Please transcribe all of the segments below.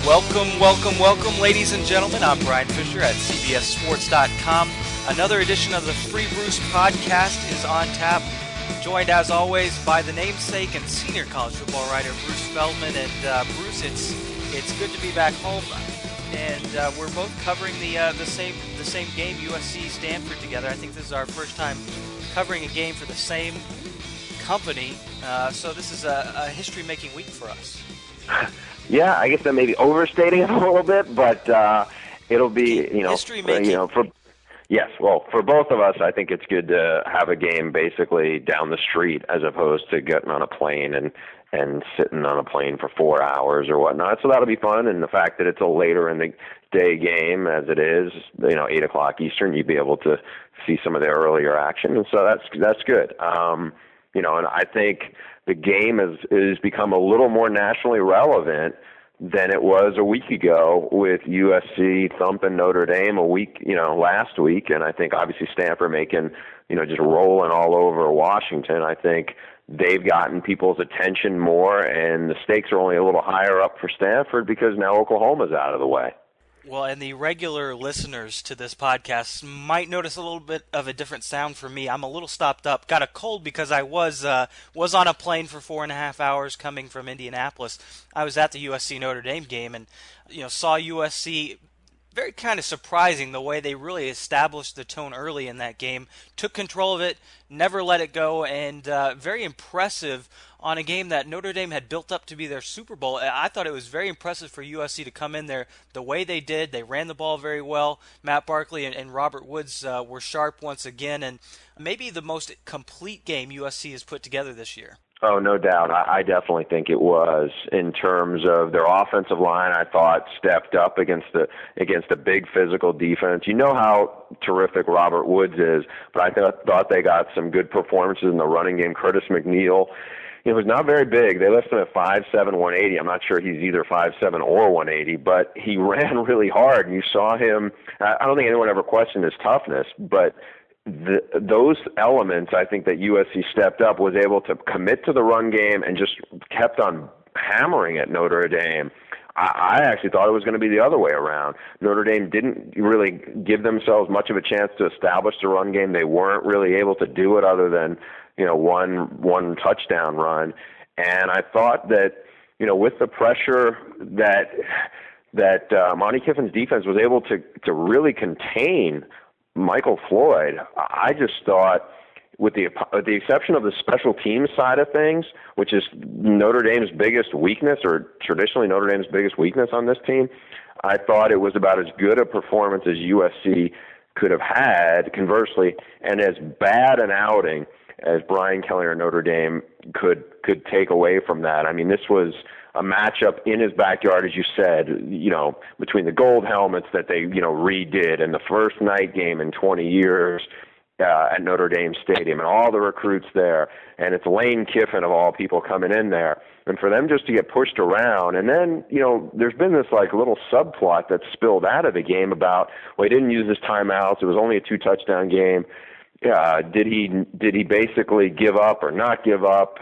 Welcome, ladies and gentlemen. I'm Brian Fisher at CBSSports.com. Another edition of the Free Bruce podcast is on tap. Joined, as always, by the namesake and senior college football writer Bruce Feldman. And Bruce, it's good to be back home. And we're both covering the same game, USC Stanford, together. I think this is our first time covering a game for the same company. So this is a history-making week for us. Yeah, I guess that may be overstating it a little bit, but it'll be, history-making. For both of us, I think it's good to have a game basically down the street as opposed to getting on a plane and sitting on a plane for 4 hours or whatnot. So that'll be fun, and the fact that it's a later in the day game as it is, 8 o'clock Eastern, you'd be able to see some of the earlier action, and so that's good. And I think the game has become a little more nationally relevant than it was a week ago with USC thumping Notre Dame last week, and I think obviously Stanford making, just rolling all over Washington. I think they've gotten people's attention more, and the stakes are only a little higher up for Stanford because now Oklahoma's out of the way. Well, and the regular listeners to this podcast might notice a little bit of a different sound from me. I'm a little stopped up. Got a cold because I was on a plane for 4.5 hours coming from Indianapolis. I was at the USC Notre Dame game and saw USC. Very kind of surprising the way they really established the tone early in that game, took control of it, never let it go, and very impressive on a game that Notre Dame had built up to be their Super Bowl. I thought it was very impressive for USC to come in there the way they did. They ran the ball very well. Matt Barkley and Robert Woods were sharp once again, and maybe the most complete game USC has put together this year. Oh, no doubt. I definitely think it was. In terms of their offensive line, I thought stepped up against a big physical defense. You know how terrific Robert Woods is, but I thought they got some good performances in the running game. Curtis McNeil, he was not very big. They listed him at 5'7", 180. I'm not sure he's either 5'7" or 180, but he ran really hard, and you saw him. I don't think anyone ever questioned his toughness, but those elements, I think that USC stepped up, was able to commit to the run game and just kept on hammering at Notre Dame. I actually thought it was going to be the other way around. Notre Dame didn't really give themselves much of a chance to establish the run game. They weren't really able to do it other than one touchdown run. And I thought that with the pressure that Monty Kiffin's defense was able to really contain Michael Floyd, I just thought, with the exception of the special teams side of things, which is Notre Dame's biggest weakness, or traditionally Notre Dame's biggest weakness on this team, I thought it was about as good a performance as USC could have had, conversely, and as bad an outing as Brian Kelly or Notre Dame could take away from that. I mean, this was a matchup in his backyard, as you said, between the gold helmets that they, redid, and the first night game in 20 years at Notre Dame Stadium, and all the recruits there, and it's Lane Kiffin of all people coming in there, and for them just to get pushed around, and then, there's been this little subplot that's spilled out of the game about, well, he didn't use his timeouts, it was only a 2-touchdown game. Did he basically give up or not give up?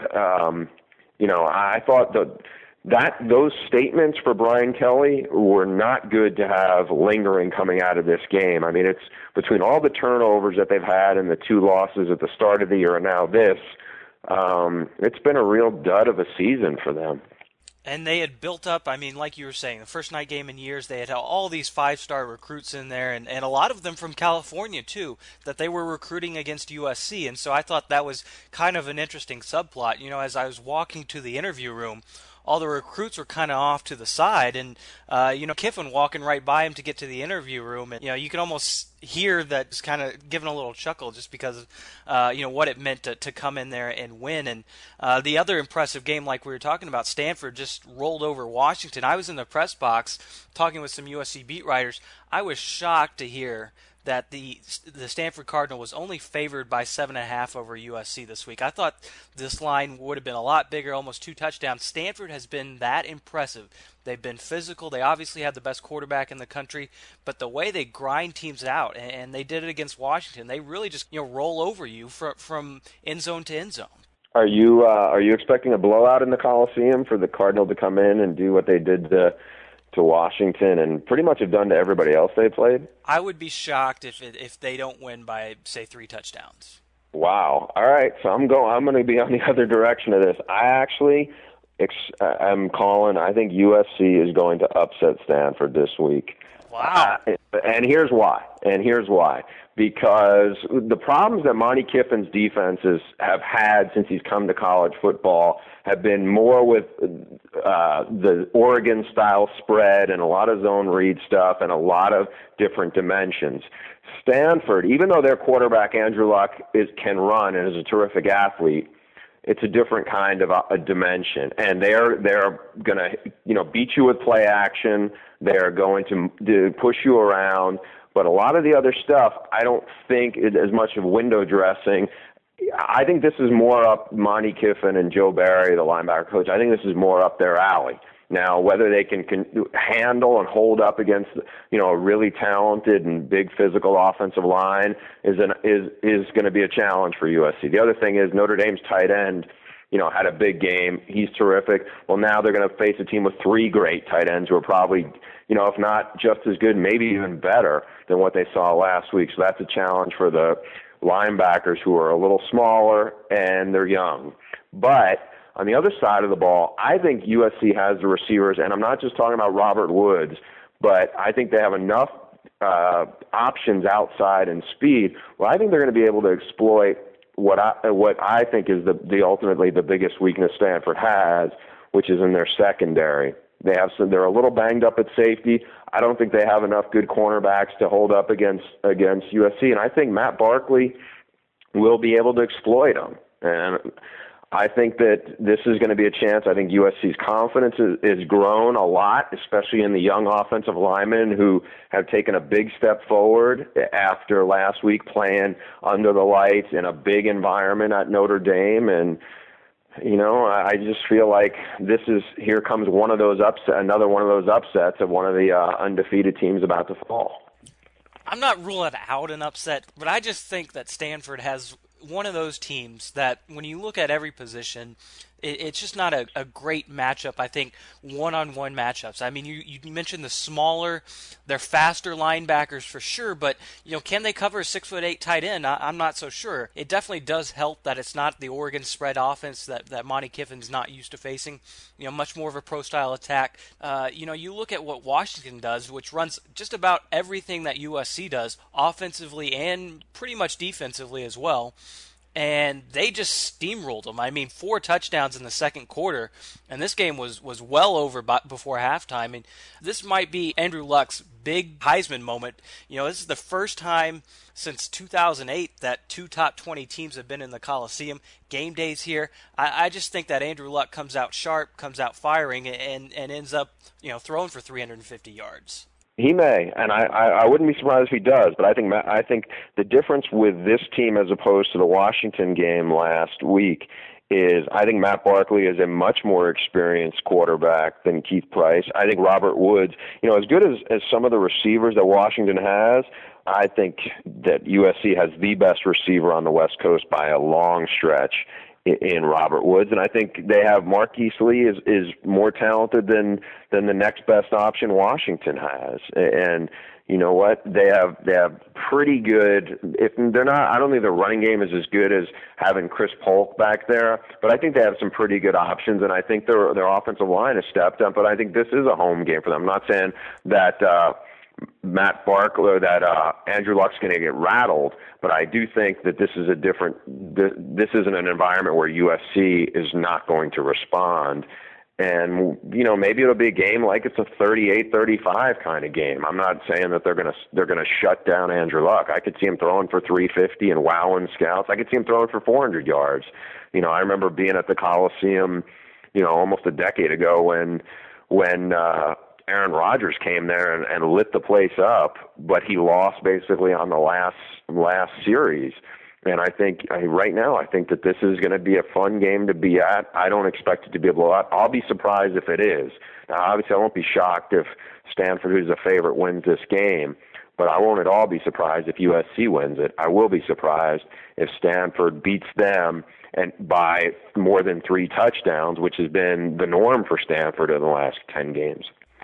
I thought those statements for Brian Kelly were not good to have lingering coming out of this game. I mean, it's between all the turnovers that they've had and the 2 losses at the start of the year and now this, it's been a real dud of a season for them. And they had built up, like you were saying, the first night game in years, they had all these 5-star recruits in there, and a lot of them from California, too, that they were recruiting against USC. And so I thought that was kind of an interesting subplot. As I was walking to the interview room, all the recruits were kind of off to the side, and Kiffin walking right by him to get to the interview room, and you can almost hear that it's kind of giving a little chuckle just because of what it meant to come in there and win. And the other impressive game, like we were talking about, Stanford just rolled over Washington. I was in the press box talking with some USC beat writers. I was shocked to hear that the Stanford Cardinal was only favored by 7.5 over USC this week. I thought this line would have been a lot bigger, almost 2 touchdowns. Stanford has been that impressive. They've been physical. They obviously have the best quarterback in the country, but the way they grind teams out, and they did it against Washington, they really just roll over you from end zone to end zone. Are you expecting a blowout in the Coliseum for the Cardinal to come in and do what they did to to Washington and pretty much have done to everybody else they played? I would be shocked if they don't win by, say, 3 touchdowns. Wow. All right, so I'm going to be on the other direction of this. I actually am calling. I think USC is going to upset Stanford this week. Wow. And here's why. Because the problems that Monty Kiffin's defenses have had since he's come to college football have been more with the Oregon-style spread and a lot of zone read stuff and a lot of different dimensions. Stanford, even though their quarterback, Andrew Luck, can run and is a terrific athlete, it's a different kind of a dimension, and they're going to beat you with play action. They're going to push you around, but a lot of the other stuff I don't think is as much of window dressing. I think this is more up Monty Kiffin and Joe Barry, the linebacker coach. I think this is more up their alley. Now, whether they can handle and hold up against, a really talented and big physical offensive line is going to be a challenge for USC. The other thing is Notre Dame's tight end, had a big game. He's terrific. Well, now they're going to face a team with 3 great tight ends who are probably, if not just as good, maybe even better than what they saw last week. So that's a challenge for the linebackers who are a little smaller and they're young. But on the other side of the ball, I think USC has the receivers, and I'm not just talking about Robert Woods, but I think they have enough options outside and speed. Well, I think they're going to be able to exploit what I think is the ultimately the biggest weakness Stanford has, which is in their secondary. They're a little banged up at safety. I don't think they have enough good cornerbacks to hold up against USC, and I think Matt Barkley will be able to exploit them. And I think that this is going to be a chance. I think USC's confidence is grown a lot, especially in the young offensive linemen who have taken a big step forward after last week playing under the lights in a big environment at Notre Dame. And, I just feel like here comes another one of those upsets of one of the undefeated teams about to fall. I'm not ruling out an upset, but I just think that Stanford has one of those teams that when you look at every position, it's just not a great matchup, I think, one-on-one matchups. I mean, you mentioned the smaller, they're faster linebackers for sure, but, can they cover a 6'8" tight end? I'm not so sure. It definitely does help that it's not the Oregon spread offense that Monty Kiffin's not used to facing, much more of a pro-style attack. You look at what Washington does, which runs just about everything that USC does, offensively and pretty much defensively as well. And they just steamrolled them. I mean, 4 touchdowns in the second quarter, and this game was well over before halftime. I mean, this might be Andrew Luck's big Heisman moment. This is the first time since 2008 that 2 top 20 teams have been in the Coliseum. Game day's here. I just think that Andrew Luck comes out sharp, comes out firing, and ends up, throwing for 350 yards. He may, and I wouldn't be surprised if he does. But I think the difference with this team as opposed to the Washington game last week is I think Matt Barkley is a much more experienced quarterback than Keith Price. I think Robert Woods, as good as some of the receivers that Washington has, I think that USC has the best receiver on the West Coast by a long stretch in Robert Woods, and I think they have Marquise Lee is more talented than the next best option Washington has, and you know what, they have pretty good. If they're not, I don't think the running game is as good as having Chris Polk back there, but I think they have some pretty good options, and I think their offensive line has stepped up. But I think this is a home game for them. I'm not saying that Matt Barkley or that Andrew Luck's going to get rattled, but I do think that this is this isn't an environment where USC is not going to respond. And, maybe it'll be a game like it's a 38-35 kind of game. I'm not saying that they're going to shut down Andrew Luck. I could see him throwing for 350 and wowing scouts. I could see him throwing for 400 yards. I remember being at the Coliseum, almost a decade ago when Aaron Rodgers came there and lit the place up, but he lost basically on the last series. And I think right now, I think that this is going to be a fun game to be at. I don't expect it to be a blowout. I'll be surprised if it is. Now, obviously, I won't be shocked if Stanford, who's a favorite, wins this game, but I won't at all be surprised if USC wins it. I will be surprised if Stanford beats them and by more than 3 touchdowns, which has been the norm for Stanford in the last 10 games.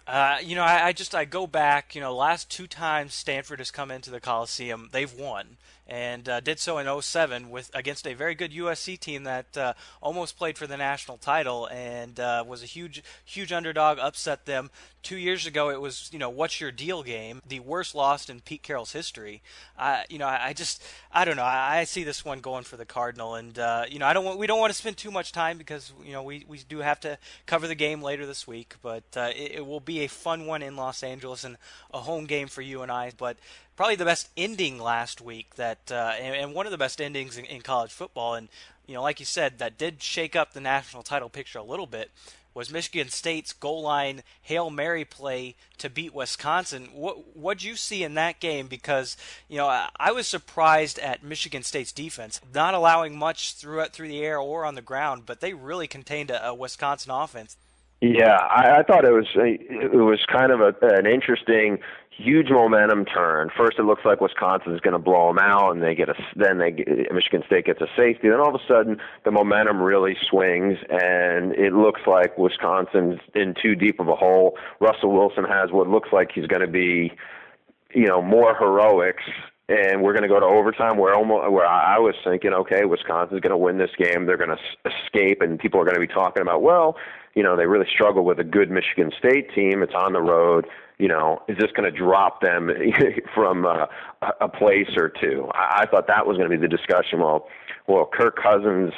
I go back. Last two times Stanford has come into the Coliseum, they've won, and did so in '07 with against a very good USC team that almost played for the national title and was a huge underdog, upset them. 2 years ago, it was what's your deal game, the worst loss in Pete Carroll's history. I don't know. I see this one going for the Cardinal, and we don't want to spend too much time because we do have to cover the game later this week, but it will be a fun one in Los Angeles and a home game for you and I. But probably the best ending last week and one of the best endings in college football, and like you said, that did shake up the national title picture a little bit, was Michigan State's goal line Hail Mary play to beat Wisconsin. What'd you see in that game? Because I was surprised at Michigan State's defense, not allowing much through the air or on the ground, but they really contained a Wisconsin offense. Yeah, I thought it was kind of an interesting, huge momentum turn. First, it looks like Wisconsin is going to blow them out, and Michigan State gets a safety. Then all of a sudden, the momentum really swings, and it looks like Wisconsin's in too deep of a hole. Russell Wilson has what looks like he's going to be, more heroics. And we're going to go to overtime where I was thinking, okay, Wisconsin's going to win this game. They're going to escape, and people are going to be talking about, they really struggle with a good Michigan State team. It's on the road. Is this going to drop them from a place or two? I thought that was going to be the discussion. Well, Kirk Cousins,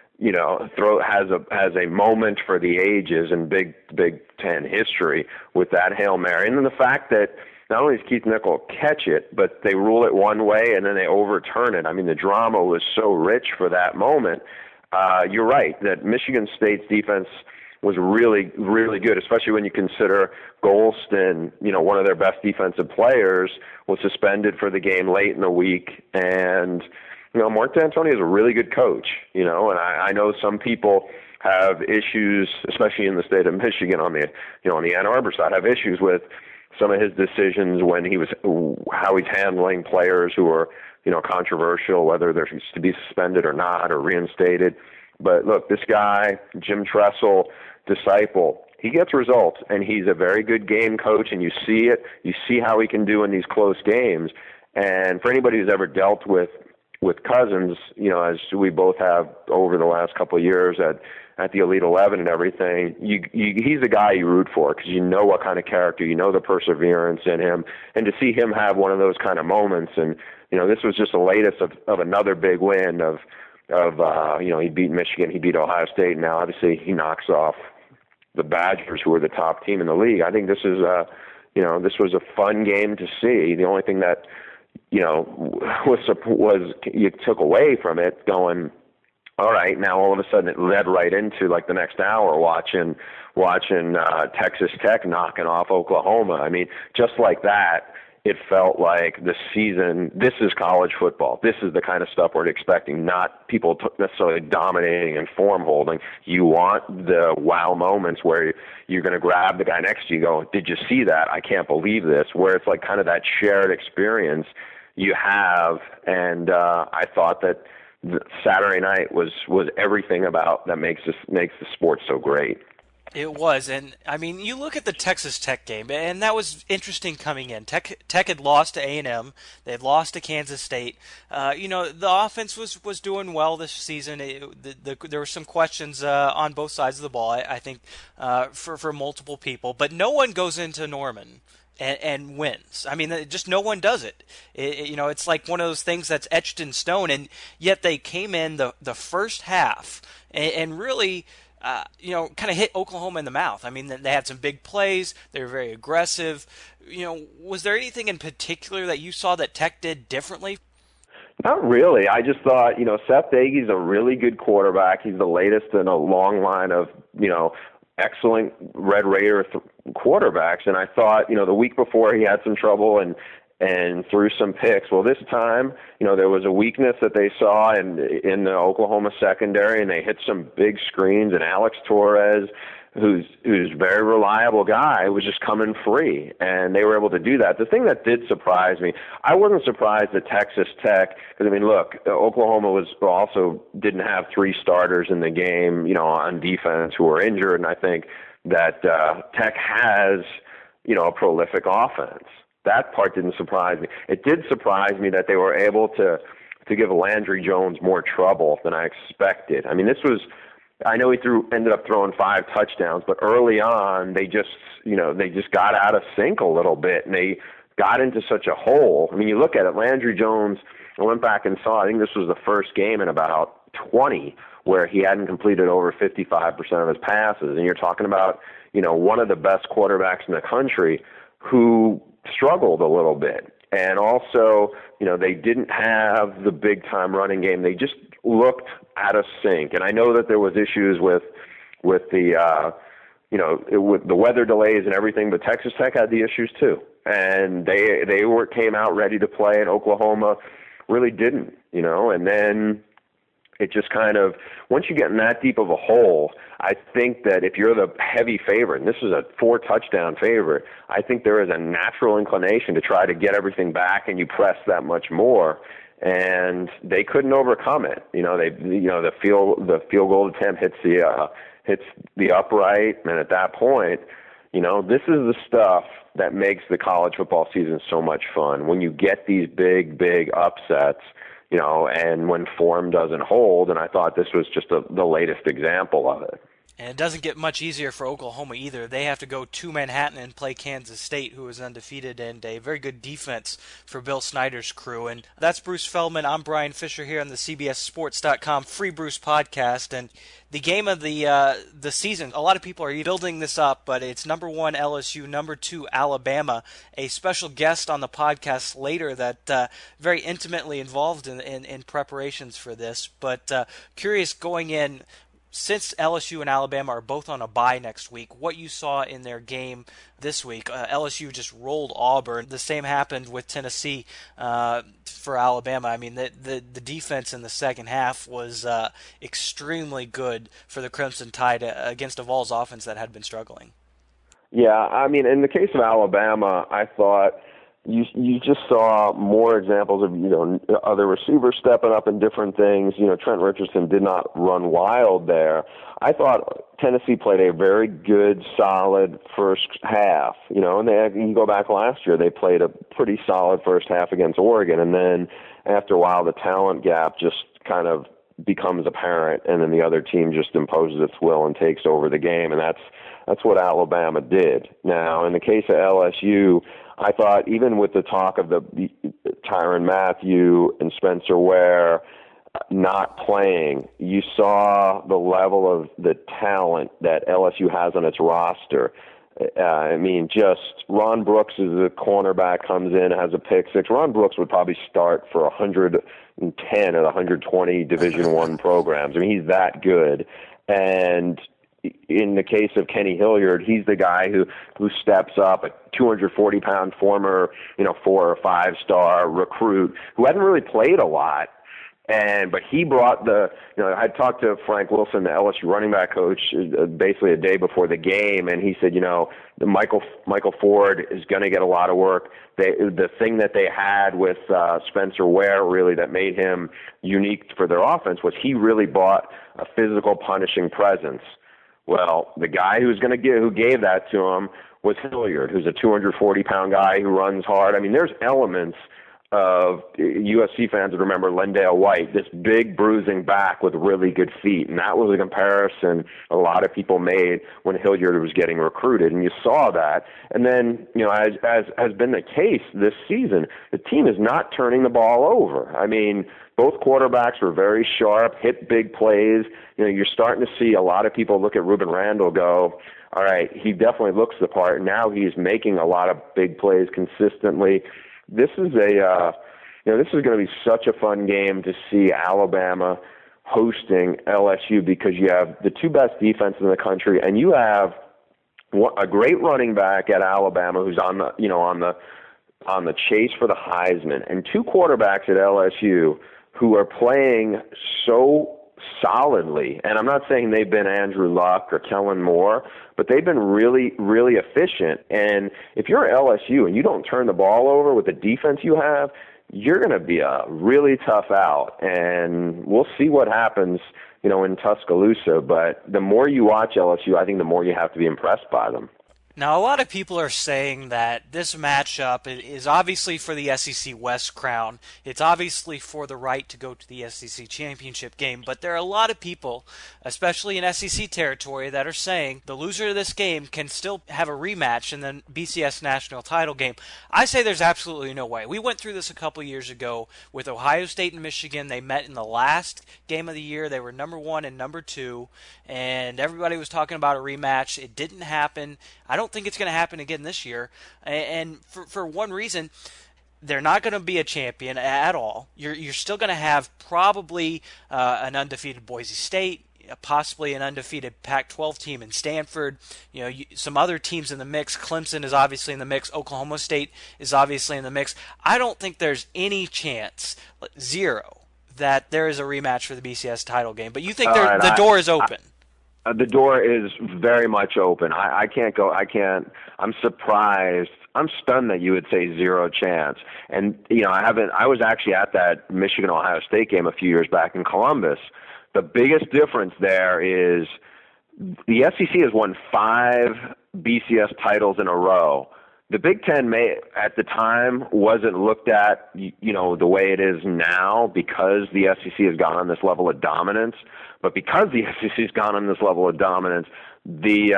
has a moment for the ages in Big Ten history with that Hail Mary, and then the fact that not only does Keith Nichol catch it, but they rule it one way and then they overturn it. I mean, the drama was so rich for that moment. You're right that Michigan State's defense was really, really good, especially when you consider Golston, one of their best defensive players, was suspended for the game late in the week. And, Mark D'Antoni is a really good coach, and I know some people have issues, especially in the state of Michigan on the Ann Arbor side, have issues with some of his decisions how he's handling players who are, controversial, whether they're to be suspended or not or reinstated. But look, this guy, Jim Tressel, disciple, he gets results, and he's a very good game coach, and you see it. You see how he can do in these close games. And for anybody who's ever dealt with Cousins, as we both have over the last couple of years at the Elite 11 and everything, he's the guy you root for because you know what kind of character, the perseverance in him, and to see him have one of those kind of moments, and this was just the latest of another big win of he beat Michigan, he beat Ohio State, and now obviously he knocks off the Badgers, who are the top team in the league. I think this is this was a fun game to see. The only thing that was you took away from it going, all right, now all of a sudden it led right into like the next hour watching Texas Tech knocking off Oklahoma. I mean, just like that, it felt like the season, this is college football. This is the kind of stuff we're expecting, not people necessarily dominating and form holding. You want the wow moments where you're going to grab the guy next to you and go, did you see that? I can't believe this, where it's like kind of that shared experience you have. And I thought that Saturday night was everything about that makes the sport so great. It was, and I mean, you look at the Texas Tech game, and that was interesting coming in. Tech had lost to A&M, they had lost to Kansas State. The offense was doing well this season. There were some questions on both sides of the ball, I think, for multiple people, but no one goes into Norman and wins. I mean, just no one does it. It's like one of those things that's etched in stone, and yet they came in the first half and really kind of hit Oklahoma in the mouth. I mean, they had some big plays. They were very aggressive. Was there anything in particular that you saw that Tech did differently? Not really. I just thought, Seth Daigie's a really good quarterback. He's the latest in a long line of, excellent Red Raider quarterbacks. And I thought, the week before he had some trouble and threw some picks. Well, this time, there was a weakness that they saw in the Oklahoma secondary, and they hit some big screens, and Alex Torres, who's a very reliable guy, was just coming free, and they were able to do that. The thing that did surprise me, I wasn't surprised at Texas Tech, because, look, Oklahoma also didn't have three starters in the game, on defense who were injured, and I think that Tech has a prolific offense. That part didn't surprise me. It did surprise me that they were able to give Landry Jones more trouble than I expected. I mean, I know he ended up throwing 5 touchdowns, but early on they just got out of sync a little bit, and they got into such a hole. I mean, you look at it, Landry Jones, I went back and saw, I think this was the first game in about 20 where he hadn't completed over 55% of his passes. And you're talking about, one of the best quarterbacks in the country who struggled a little bit. And also, they didn't have the big-time running game. They just looked out of sync. And I know that there was issues with the with the weather delays and everything, but Texas Tech had the issues too. And they came out ready to play, and Oklahoma really didn't, and then it just kind of, once you get in that deep of a hole, I think that if you're the heavy favorite, and this is a 4-touchdown favorite, I think there is a natural inclination to try to get everything back, and you press that much more. And they couldn't overcome it. The field goal attempt hits the upright, and at that point, this is the stuff that makes the college football season so much fun. When you get these big, big upsets, and when form doesn't hold, and I thought this was just the latest example of it. And it doesn't get much easier for Oklahoma either. They have to go to Manhattan and play Kansas State, who is undefeated, and a very good defense for Bill Snyder's crew. And that's Bruce Feldman. I'm Brian Fisher here on the CBSSports.com Free Bruce podcast. And the game of the season, a lot of people are building this up, but it's number 1 LSU, number 2 Alabama. A special guest on the podcast later that very intimately involved in preparations for this. But curious going in, since LSU and Alabama are both on a bye next week, what you saw in their game this week. LSU just rolled Auburn. The same happened with Tennessee for Alabama. I mean, the defense in the second half was extremely good for the Crimson Tide against a Vols offense that had been struggling. Yeah, I mean, in the case of Alabama, I thought you just saw more examples of, other receivers stepping up in different things. Trent Richardson did not run wild there. I thought Tennessee played a very good, solid first half, and you can go back last year, they played a pretty solid first half against Oregon, and then after a while, the talent gap just kind of becomes apparent, and then the other team just imposes its will and takes over the game, and that's what Alabama did. Now, in the case of LSU, I thought even with the talk of the Tyrann Mathieu and Spencer Ware not playing, you saw the level of the talent that LSU has on its roster. I mean, just Ron Brooks is a cornerback, comes in, has a pick six. Ron Brooks would probably start for 110 or 120 Division I programs. I mean, he's that good. And in the case of Kenny Hilliard, he's the guy who steps up, a 240-pound former, 4 or 5-star recruit who hadn't really played a lot. But he brought I talked to Frank Wilson, the LSU running back coach, basically a day before the game, and he said, the Michael Ford is going to get a lot of work. The thing that they had with Spencer Ware really that made him unique for their offense was he really brought a physical, punishing presence. Well, the guy who gave that to him was Hilliard, who's a 240-pound guy who runs hard. I mean, there's elements of USC fans that remember Lendale White, this big bruising back with really good feet, and that was a comparison a lot of people made when Hilliard was getting recruited, and you saw that. And then, as has been the case this season, the team is not turning the ball over. I mean, both quarterbacks were very sharp, hit big plays. You're starting to see a lot of people look at Ruben Randall go, all right, he definitely looks the part. Now he's making a lot of big plays consistently. This is this is going to be such a fun game to see Alabama hosting LSU because you have the two best defenses in the country, and you have a great running back at Alabama who's on the chase for the Heisman, and two quarterbacks at LSU who are playing so solidly. And I'm not saying they've been Andrew Luck or Kellen Moore, but they've been really, really efficient. And if you're LSU and you don't turn the ball over with the defense you have, you're going to be a really tough out. And we'll see what happens, in Tuscaloosa. But the more you watch LSU, I think the more you have to be impressed by them. Now, a lot of people are saying that this matchup is obviously for the SEC West crown. It's obviously for the right to go to the SEC championship game. But there are a lot of people, especially in SEC territory, that are saying the loser of this game can still have a rematch in the BCS national title game. I say there's absolutely no way. We went through this a couple years ago with Ohio State and Michigan. They met in the last game of the year. They were number 1 and number 2, and everybody was talking about a rematch. It didn't happen. I don't think it's going to happen again this year, and for one reason, they're not going to be a champion at all. You're still going to have probably an undefeated Boise State, possibly an undefeated Pac-12 team in Stanford. Some other teams in the mix. Clemson is obviously in the mix. Oklahoma State is obviously in the mix. I don't think there's any chance, zero, that there is a rematch for the BCS title game. But you think the door is open? The door is very much open. I can't go. I'm surprised. I'm stunned that you would say zero chance. And I was actually at that Michigan Ohio State game a few years back in Columbus. The biggest difference there is the SEC has won 5 BCS titles in a row. The Big Ten at the time wasn't looked at, the way it is now because the SEC has gone on this level of dominance. But because the SEC has gone on this level of dominance, there's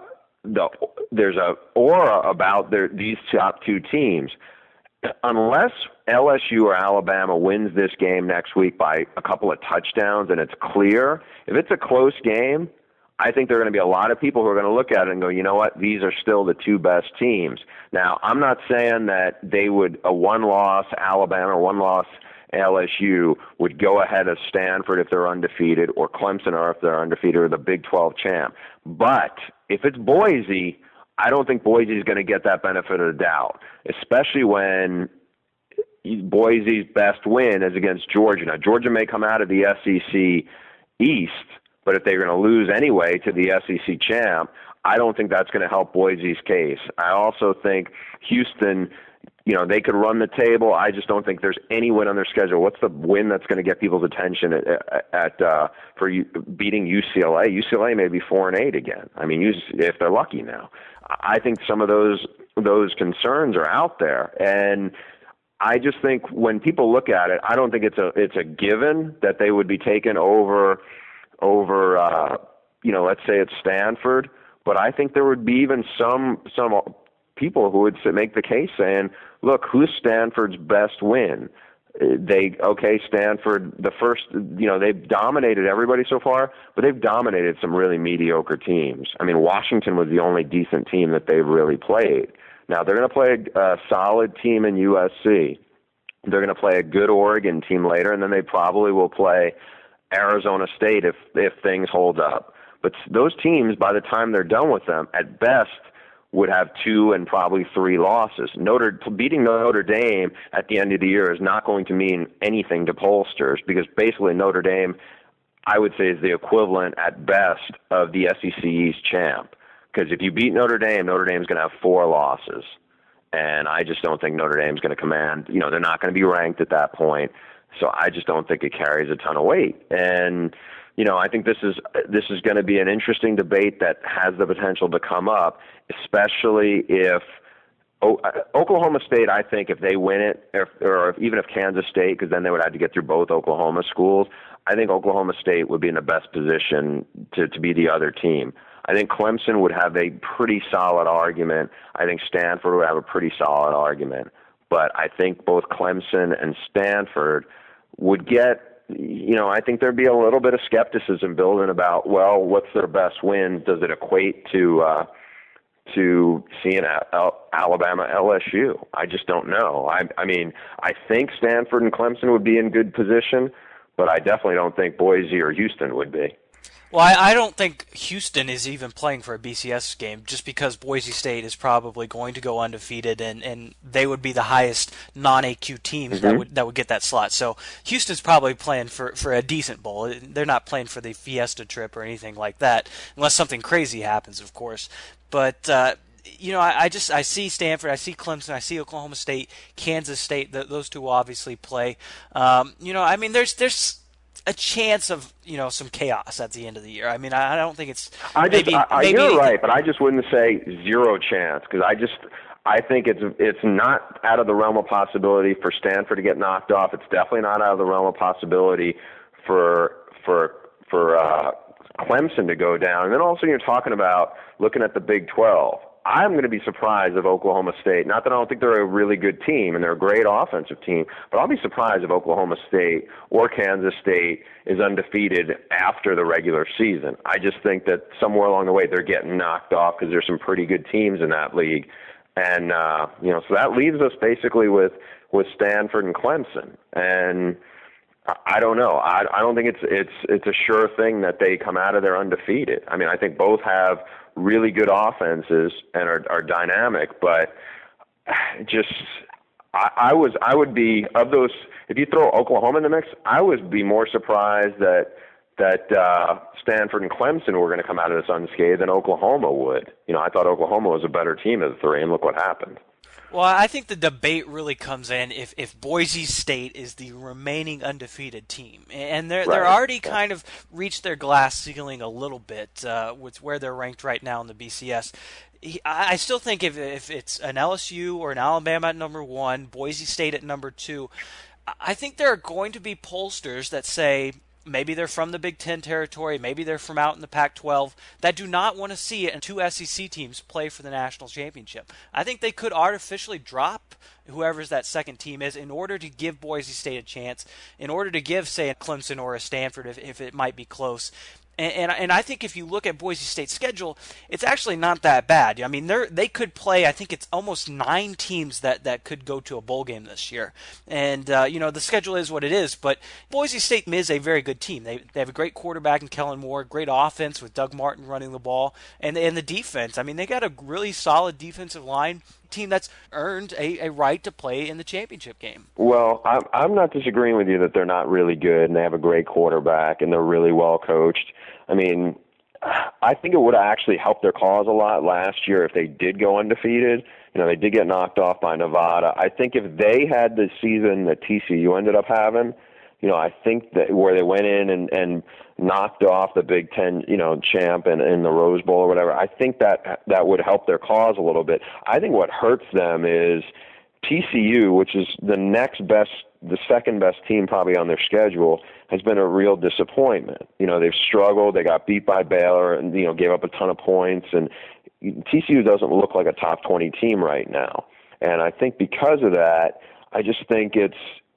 a aura about these top 2 teams. Unless LSU or Alabama wins this game next week by a couple of touchdowns and it's clear, if it's a close game, I think there are going to be a lot of people who are going to look at it and go, you know what, these are still the 2 best teams. Now, I'm not saying that they would, a one-loss Alabama or one-loss LSU would go ahead of Stanford if they're undefeated, or Clemson or if they're undefeated, or the Big 12 champ. But if it's Boise, I don't think Boise is going to get that benefit of the doubt, especially when Boise's best win is against Georgia. Now, Georgia may come out of the SEC East, but if they're going to lose anyway to the SEC champ, I don't think that's going to help Boise's case. I also think Houston, they could run the table. I just don't think there's any win on their schedule. What's the win that's going to get people's attention for beating UCLA? UCLA may be 4-8 again. I mean, if they're lucky now. I think some of those concerns are out there, and I just think when people look at it, I don't think it's a given that they would be taken over let's say it's Stanford, but I think there would be even some people who would make the case saying, look, who's Stanford's best win? Stanford, they've dominated everybody so far, but they've dominated some really mediocre teams. I mean, Washington was the only decent team that they've really played. Now, they're going to play a solid team in USC. They're going to play a good Oregon team later, and then they probably will play Arizona State if things hold up. But those teams, by the time they're done with them, at best would have 2 and probably 3 losses. Beating Notre Dame at the end of the year is not going to mean anything to pollsters because basically Notre Dame, I would say, is the equivalent at best of the SEC East champ. Because if you beat Notre Dame's going to have 4 losses. And I just don't think Notre Dame's going to command, they're not going to be ranked at that point. So I just don't think it carries a ton of weight. And, I think this is going to be an interesting debate that has the potential to come up, especially if Oklahoma State, I think if they win it, even if Kansas State, because then they would have to get through both Oklahoma schools, I think Oklahoma State would be in the best position to be the other team. I think Clemson would have a pretty solid argument. I think Stanford would have a pretty solid argument. But I think both Clemson and Stanford would get, I think there'd be a little bit of skepticism building about, well, what's their best win? Does it equate to seeing Alabama LSU? I just don't know. I mean, I think Stanford and Clemson would be in good position, but I definitely don't think Boise or Houston would be. Well, I don't think Houston is even playing for a BCS game just because Boise State is probably going to go undefeated and they would be the highest non-AQ team that would get that slot. So Houston's probably playing for a decent bowl. They're not playing for the Fiesta trip or anything like that, unless something crazy happens, of course. But I see Stanford, I see Clemson, I see Oklahoma State, Kansas State. Those two will obviously play. There's a chance of some chaos at the end of the year. I mean, I don't think it's you're right, but I just wouldn't say zero chance because I think it's not out of the realm of possibility for Stanford to get knocked off. It's definitely not out of the realm of possibility for Clemson to go down. And then also you're talking about looking at the Big 12. I'm going to be surprised if Oklahoma State, not that I don't think they're a really good team and they're a great offensive team, but I'll be surprised if Oklahoma State or Kansas State is undefeated after the regular season. I just think that somewhere along the way they're getting knocked off because there's some pretty good teams in that league. And, so that leaves us basically with Stanford and Clemson. And I don't know. I don't think it's a sure thing that they come out of there undefeated. I mean, I think both have really good offenses and are dynamic, but just I would be of those. If you throw Oklahoma in the mix, I would be more surprised that Stanford and Clemson were going to come out of this unscathed than Oklahoma would. I thought Oklahoma was a better team of the three, and look what happened. Well, I think the debate really comes in if Boise State is the remaining undefeated team, and they're already kind of reached their glass ceiling a little bit with where they're ranked right now in the BCS. I still think if it's an LSU or an Alabama at number 1, Boise State at number 2, I think there are going to be pollsters that say maybe they're from the Big Ten territory, maybe they're from out in the Pac-12, that do not want to see two SEC teams play for the national championship. I think they could artificially drop whoever's that second team is in order to give Boise State a chance, in order to give, say, a Clemson or a Stanford if it might be close. And I think if you look at Boise State's schedule, it's actually not that bad. I mean, they could play, I think it's almost 9 teams that could go to a bowl game this year. And, the schedule is what it is, but Boise State is a very good team. They have a great quarterback in Kellen Moore, great offense with Doug Martin running the ball, and the defense. I mean, they got a really solid defensive line team that's earned a right to play in the championship game. Well, I'm not disagreeing with you that they're not really good and they have a great quarterback and they're really well coached. I mean, I think it would have actually helped their cause a lot last year if they did go undefeated. They did get knocked off by Nevada. I think if they had the season that TCU ended up having, I think that where they went in and knocked off the Big Ten, champ in the Rose Bowl or whatever, I think that would help their cause a little bit. I think what hurts them is TCU, which is the second best team probably on their schedule, has been a real disappointment. They've struggled. They got beat by Baylor and, gave up a ton of points. And TCU doesn't look like a top 20 team right now. And I think because of that, I just think it's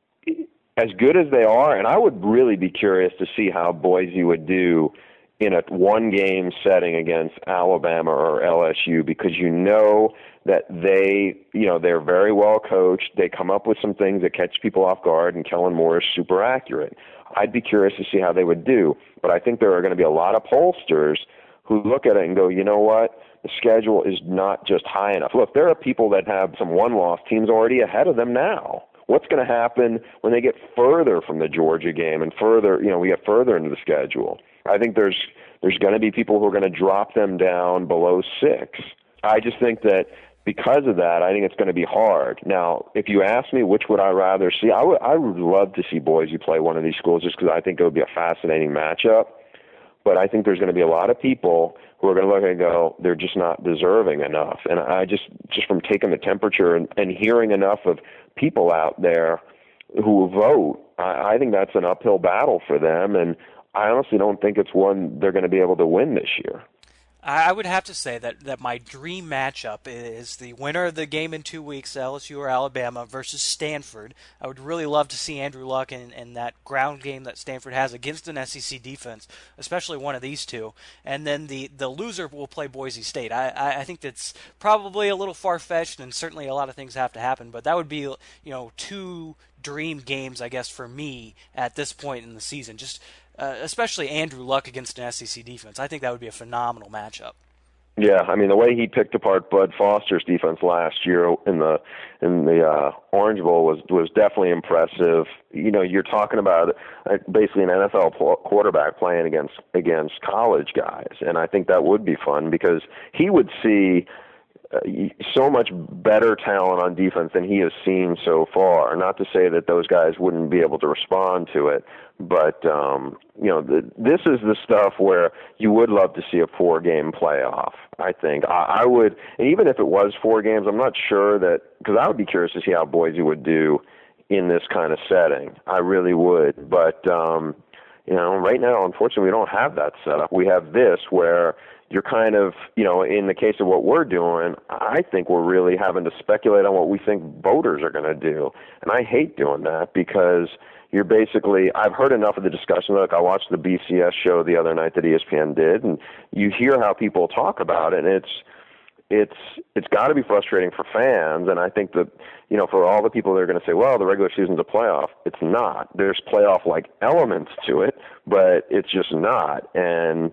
as good as they are. And I would really be curious to see how Boise would do in a one-game setting against Alabama or LSU, because that they're very well coached. They come up with some things that catch people off guard, and Kellen Moore is super accurate. I'd be curious to see how they would do. But I think there are going to be a lot of pollsters who look at it and go, you know what, the schedule is not just high enough. Look, there are people that have some one-loss teams already ahead of them now. What's going to happen when they get further from the Georgia game and further, we get further into the schedule? I think there's going to be people who are going to drop them down below 6. I just think that because of that, I think it's going to be hard. Now, if you ask me which would I rather see, I would love to see Boise play one of these schools just because I think it would be a fascinating matchup. But I think there's going to be a lot of people who are going to look and go, they're just not deserving enough. And I just from taking the temperature and hearing enough of people out there who vote, I think that's an uphill battle for them. And I honestly don't think it's one they're going to be able to win this year. I would have to say that my dream matchup is the winner of the game in 2 weeks, LSU or Alabama, versus Stanford. I would really love to see Andrew Luck in that ground game that Stanford has against an SEC defense, especially one of these two. And then the loser will play Boise State. I think that's probably a little far-fetched, and certainly a lot of things have to happen, but that would be, two dream games, I guess, for me at this point in the season. Just especially Andrew Luck against an SEC defense. I think that would be a phenomenal matchup. Yeah, I mean, the way he picked apart Bud Foster's defense last year in the Orange Bowl was definitely impressive. You're talking about basically an NFL quarterback playing against college guys, and I think that would be fun because he would see so much better talent on defense than he has seen so far. Not to say that those guys wouldn't be able to respond to it, but this is the stuff where you would love to see a 4-game playoff. I think I would, and even if it was 4 games, I'm not sure that, because I would be curious to see how Boise would do in this kind of setting. I really would, but right now, unfortunately, we don't have that setup. We have this where you're kind of, in the case of what we're doing, I think we're really having to speculate on what we think voters are going to do. And I hate doing that because you're basically, I've heard enough of the discussion. Like, I watched the BCS show the other night that ESPN did, and you hear how people talk about it, and it's got to be frustrating for fans. And I think that, for all the people that are going to say, well, the regular season's a playoff, it's not. There's playoff-like elements to it, but it's just not. And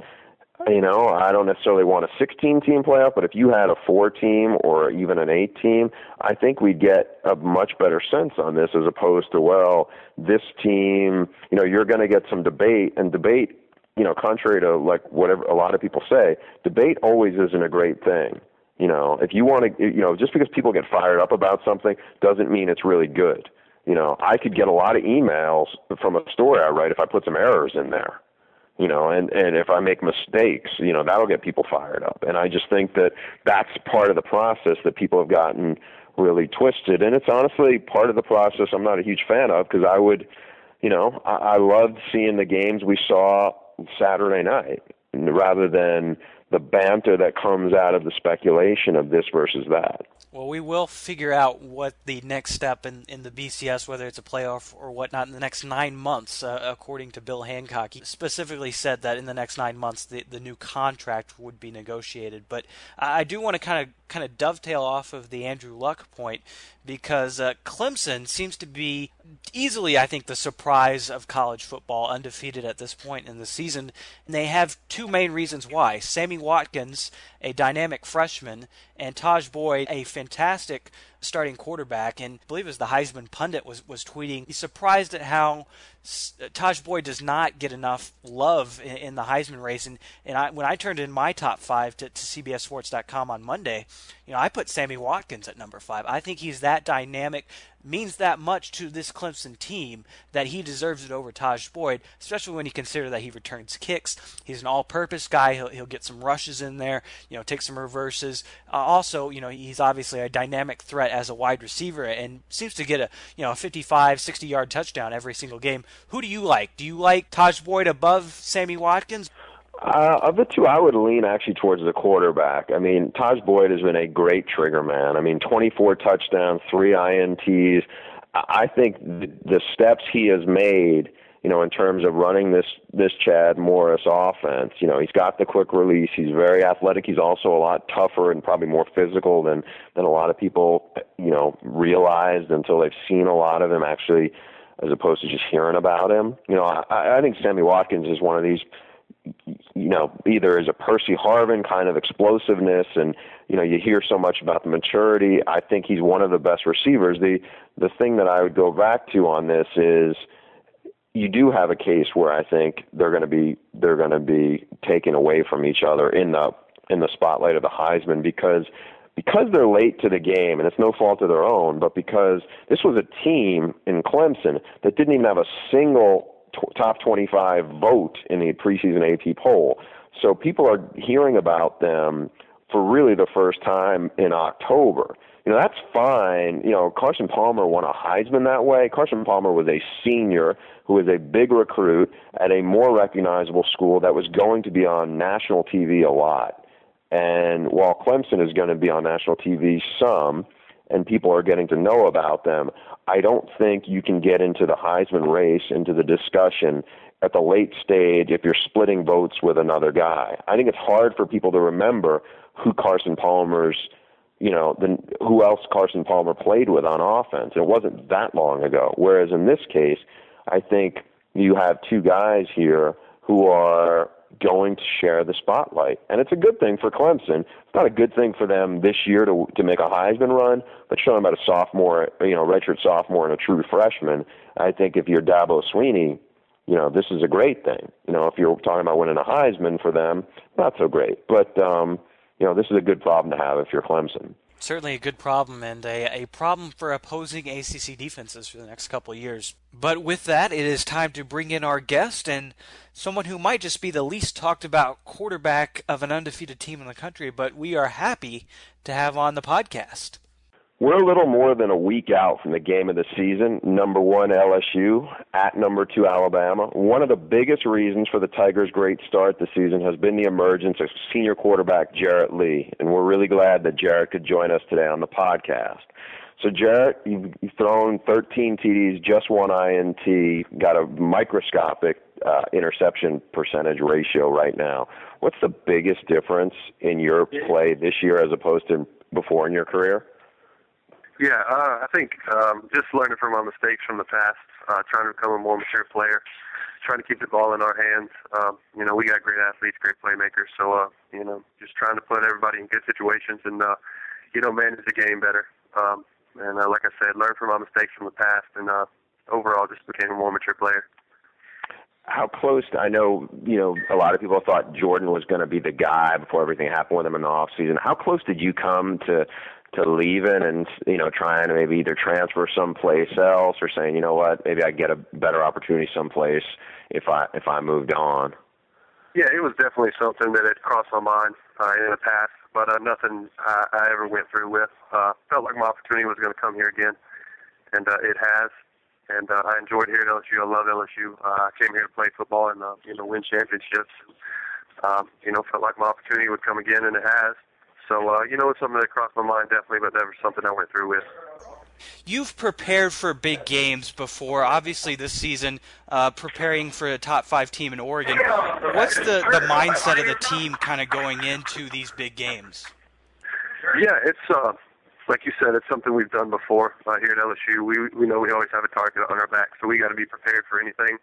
I don't necessarily want a 16-team playoff, but if you had a 4-team or even an 8-team, I think we'd get a much better sense on this as opposed to, well, this team, you're going to get some debate, and debate, contrary to like whatever a lot of people say, debate always isn't a great thing. If you want to, just because people get fired up about something doesn't mean it's really good. I could get a lot of emails from a story I write if I put some errors in there. And if I make mistakes, that'll get people fired up. And I just think that that's part of the process that people have gotten really twisted. And it's honestly part of the process I'm not a huge fan of, because I would, I loved seeing the games we saw Saturday night rather than the banter that comes out of the speculation of this versus that. Well, we will figure out what the next step in the BCS, whether it's a playoff or whatnot, in the next 9 months, according to Bill Hancock. He specifically said that in the next 9 months the new contract would be negotiated. But I do want to kind of dovetail off of the Andrew Luck point, because Clemson seems to be easily, I think, the surprise of college football, undefeated at this point in the season. And they have 2 main reasons why. Sammy Watkins, a dynamic freshman, and Taj Boyd, a fantastic starting quarterback. And I believe it was the Heisman pundit was tweeting, he's surprised at how Taj Boyd does not get enough love in the Heisman race. And when I turned in my top 5 to CBSSports.com on Monday, I put Sammy Watkins at number 5. I think he's that dynamic, means that much to this Clemson team that he deserves it over Taj Boyd, especially when you consider that he returns kicks. He's an all-purpose guy. He'll get some rushes in there, take some reverses. Also, he's obviously a dynamic threat as a wide receiver and seems to get a 55, 60-yard touchdown every single game. Who do you like? Do you like Taj Boyd above Sammy Watkins? Of the two, I would lean actually towards the quarterback. I mean, Taj Boyd has been a great trigger man. I mean, 24 touchdowns, 3 INTs. I think the steps he has made, in terms of running this Chad Morris offense, he's got the quick release. He's very athletic. He's also a lot tougher and probably more physical than a lot of people, realized until they've seen a lot of him actually, as opposed to just hearing about him. I think Sammy Watkins is one of these, either as a Percy Harvin kind of explosiveness, and you hear so much about the maturity. I think he's one of the best receivers. The thing that I would go back to on this is you do have a case where I think they're going to be taken away from each other in the spotlight of the Heisman because they're late to the game, and it's no fault of their own, but because this was a team in Clemson that didn't even have a single top 25 vote in the preseason AP poll. So people are hearing about them for really the first time in October. That's fine. Carson Palmer won a Heisman that way. Carson Palmer was a senior who was a big recruit at a more recognizable school that was going to be on national TV a lot. And while Clemson is going to be on national TV some, and people are getting to know about them, I don't think you can get into the Heisman race, into the discussion at the late stage if you're splitting votes with another guy. I think it's hard for people to remember who Carson Palmer's, who else Carson Palmer played with on offense. It wasn't that long ago. Whereas in this case, I think you have 2 guys here who are going to share the spotlight. And it's a good thing for Clemson. It's not a good thing for them this year to make a Heisman run, but showing about a sophomore, redshirt sophomore and a true freshman, I think if you're Dabo Swinney, this is a great thing. If you're talking about winning a Heisman for them, not so great. But, this is a good problem to have if you're Clemson. Certainly a good problem, and a problem for opposing ACC defenses for the next couple of years. But with that, it is time to bring in our guest, and someone who might just be the least talked about quarterback of an undefeated team in the country, but we are happy to have on the podcast. We're a little more than a week out from the game of the season, number 1 LSU at number 2 Alabama. One of the biggest reasons for the Tigers' great start this season has been the emergence of senior quarterback Jarrett Lee, and we're really glad that Jarrett could join us today on the podcast. So Jarrett, you've thrown 13 TDs, just 1 INT, got a microscopic interception percentage ratio right now. What's the biggest difference in your play this year as opposed to before in your career? Yeah, I think just learning from our mistakes from the past, trying to become a more mature player, trying to keep the ball in our hands. We got great athletes, great playmakers, so, just trying to put everybody in good situations and, manage the game better. Like I said, learn from our mistakes from the past and overall just became a more mature player. How close, I know, a lot of people thought Jordan was going to be the guy before everything happened with him in the offseason. How close did you come to leaving and, trying to maybe either transfer someplace else or saying, maybe I get a better opportunity someplace if I moved on? Yeah, it was definitely something that had crossed my mind in the past, but nothing I ever went through with. Felt like my opportunity was going to come here again, and it has. And I enjoyed here at LSU. I love LSU. I came here to play football and, win championships. Felt like my opportunity would come again, and it has. So, it's something that crossed my mind definitely, but never something I went through with. You've prepared for big games before, obviously this season, preparing for a top 5 team in Oregon. What's the mindset of the team kind of going into these big games? Yeah, it's like you said, it's something we've done before here at LSU. We know we always have a target on our back, so we got to be prepared for anything.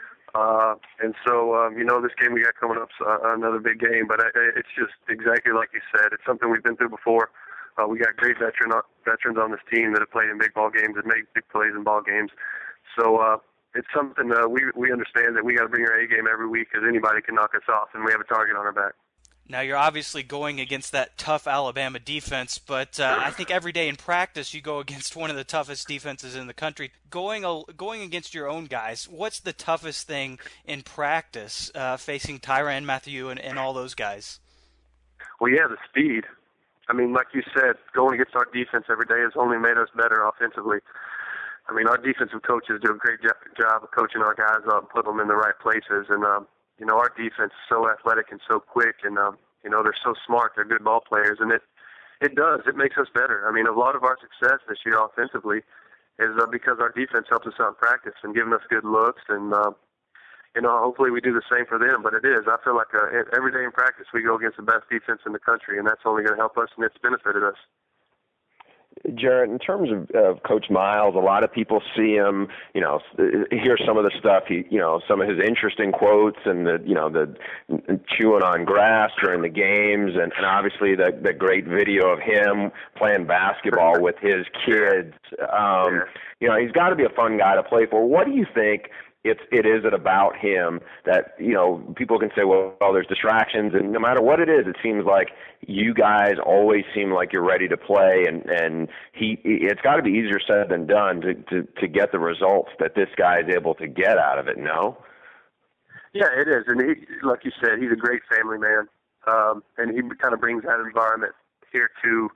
This game we got coming up is another big game, but it's just exactly like you said. It's something we've been through before. We got great veterans on this team that have played in big ball games and made big plays in ball games. So it's something we understand that we got to bring our A game every week because anybody can knock us off, and we have a target on our back. Now, you're obviously going against that tough Alabama defense, but I think every day in practice you go against one of the toughest defenses in the country. Going against your own guys, what's the toughest thing in practice facing Tyrann Mathieu and all those guys? Well, yeah, the speed. I mean, like you said, going against our defense every day has only made us better offensively. I mean, our defensive coaches do a great job of coaching our guys up and putting them in the right places, and our defense is so athletic and so quick, and they're so smart. They're good ball players, and it makes us better. I mean, a lot of our success this year offensively is because our defense helps us out in practice and giving us good looks, and hopefully we do the same for them. But it is. I feel like every day in practice we go against the best defense in the country, and that's only going to help us, and it's benefited us. Jarrett, in terms of Coach Miles, a lot of people see him, hear some of the stuff, some of his interesting quotes and the chewing on grass during the games, and obviously the great video of him playing basketball with his kids. He's got to be a fun guy to play for. What do you think it is about him that, people can say, well, there's distractions, and no matter what it is, it seems like you guys always seem like you're ready to play, and it's got to be easier said than done to get the results that this guy is able to get out of it, no? Yeah, it is, and like you said, he's a great family man, and he kind of brings that environment here to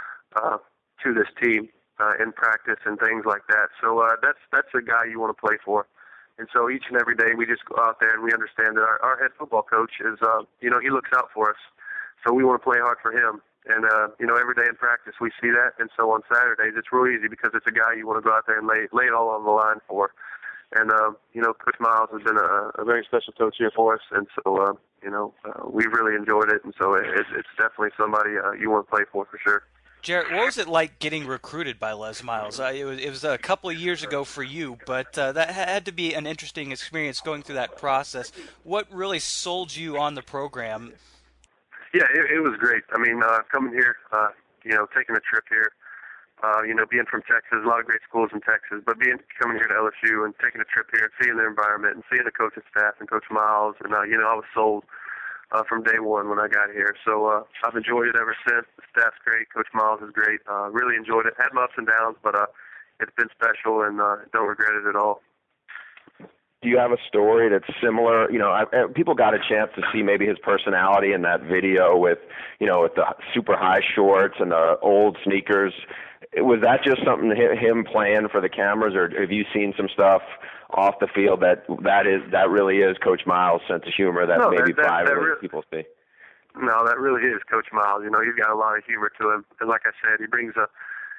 this team in practice and things like that. So that's a guy you want to play for. And so each and every day we just go out there and we understand that our head football coach is, he looks out for us. So we want to play hard for him. And, every day in practice we see that. And so on Saturdays it's real easy because it's a guy you want to go out there and lay it all on the line for. And, Coach Miles has been a very special coach here for us. And so, we've really enjoyed it. And so it's definitely somebody you want to play for sure. Jarrett, what was it like getting recruited by Les Miles? It was a couple of years ago for you, but that had to be an interesting experience going through that process. What really sold you on the program? Yeah, it was great. I mean, coming here, taking a trip here, being from Texas, a lot of great schools in Texas, but coming here to LSU and taking a trip here and seeing the environment and seeing the coaching staff and Coach Miles, and, I was sold. from day one when I got here. So I've enjoyed it ever since. The staff's great. Coach Miles is great. Really enjoyed it. Had my ups and downs, but it's been special, and don't regret it at all. Do you have a story that's similar? You know, people got a chance to see maybe his personality in that video with, you know, with the super high shorts and the old sneakers. Was that just something him playing for the cameras, or have you seen some stuff off the field that really is Coach Miles' sense of humor that privately people see? No, that really is Coach Miles. You know, he's got a lot of humor to him, and like I said, he brings a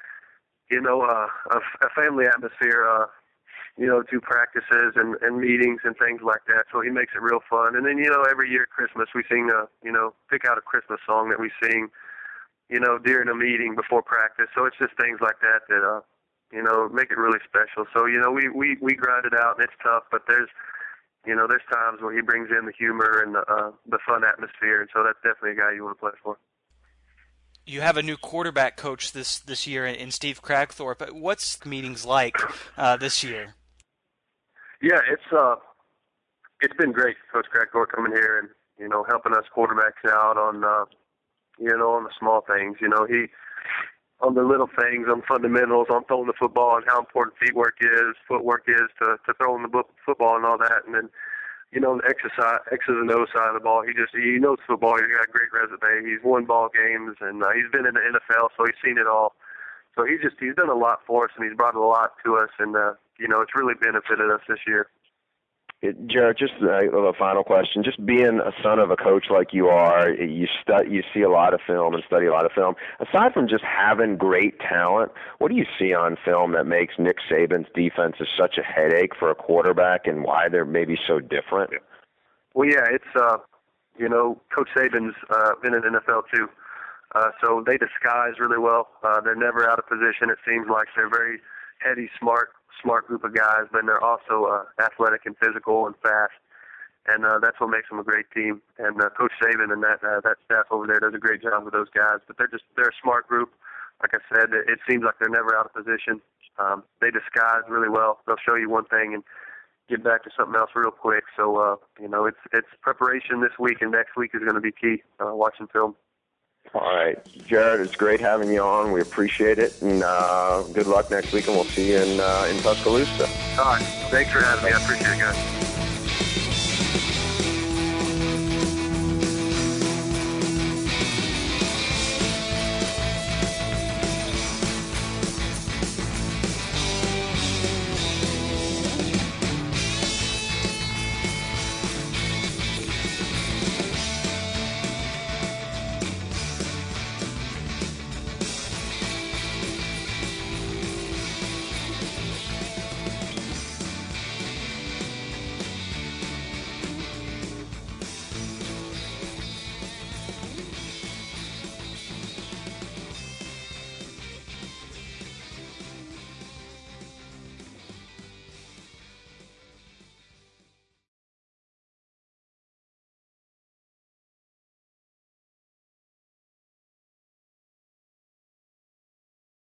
family atmosphere. To practices and meetings and things like that. So he makes it real fun. And then, every year at Christmas we sing, pick out a Christmas song that we sing, during a meeting before practice. So it's just things like that make it really special. So, we grind it out, and it's tough, but there's times where he brings in the humor and the fun atmosphere. And so that's definitely a guy you want to play for. You have a new quarterback coach this year in Steve Kragthorpe. What's meetings like this year? Yeah, it's been great, Coach Kragthorpe coming here and helping us quarterbacks out on on the small things. He on the little things, on fundamentals, on throwing the football, and how important footwork is to throwing the football and all that. And then the X's and O's side of the ball, he knows football. He's got a great resume. He's won ball games, and he's been in the NFL, so he's seen it all. So he's done a lot for us, and he's brought a lot to us, and it's really benefited us this year. Jared, just a final question. Just being a son of a coach like you are, you see a lot of film and study a lot of film. Aside from just having great talent, what do you see on film that makes Nick Saban's defenses such a headache for a quarterback, and why they're maybe so different? Well, yeah, it's Coach Saban's been in the NFL too, so they disguise really well. They're never out of position. It seems like they're very heady, smart group of guys, but they're also athletic and physical and fast, and that's what makes them a great team. And Coach Saban and that staff over there does a great job with those guys. But they're a smart group. Like I said, it seems like they're never out of position. They disguise really well. They'll show you one thing and get back to something else real quick. So it's preparation this week, and next week is going to be key. Watching film. All right, Jared, it's great having you on. We appreciate it, and good luck next week, and we'll see you in Tuscaloosa. All right, thanks for having me. I appreciate it, guys.